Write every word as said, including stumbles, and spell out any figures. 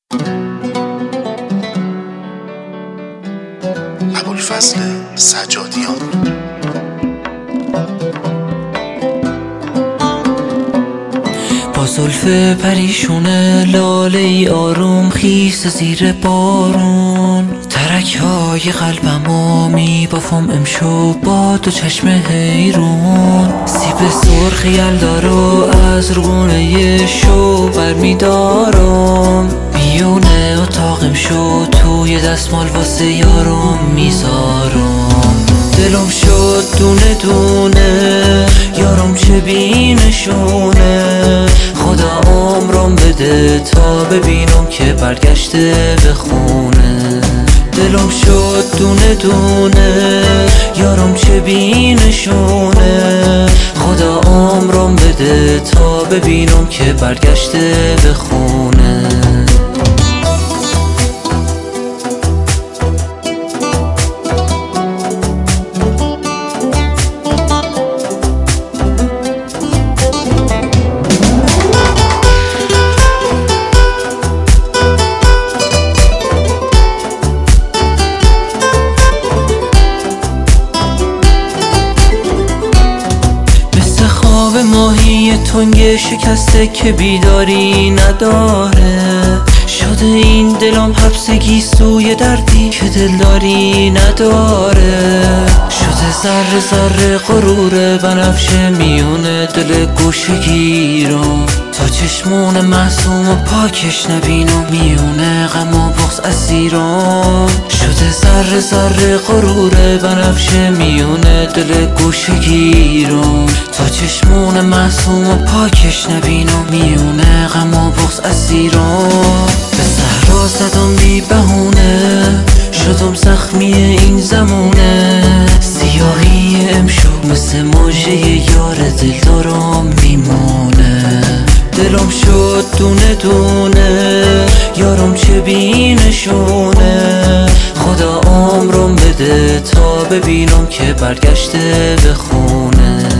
ابوالفضل سجادیان. با زلف پریشونه لاله ای آروم خیس زیر بارون، ترک های قلبمو میبافم امشو با دو چشم حیرون. سیب سرخ یلدارو از رونه شو برمیدارم، میونه اتاقم شو توی دستمال واسه یارم میذارم. دلم شد دونه دونه یارم چه بینشونه، خدا عمرم بده تا ببینم که برگشته به خونه. دلم شد دونه دونه یارم چه بینشونه، خدا عمرم بده تا ببینم که برگشته به خونه. ماهی تنگ شکسته که بیداری نداره، شده این دلم حبسگی سوی دردی که دلداری نداره. شده ذره ذره غرور بنفشه میونه دل گوشه گیرم، تا چشمون معصوم و پاکش نبینم میونه غم و بغض اسیرم. شده ذره ذره غرور بنفشه میونه دل گوشه گیرم، تا چشمون معصوم و پاکش نبینم میونه غم و بغض اسیرم. به صحرا زدم بی بهونه شدم زخمی این زمونه، سیاهی امشب مثل موجه یار دلدارم میمونه. دلم شد دونه دونه یارم چه بینشونه، خدا عمرم بده تا ببینم که برگشته به خونه.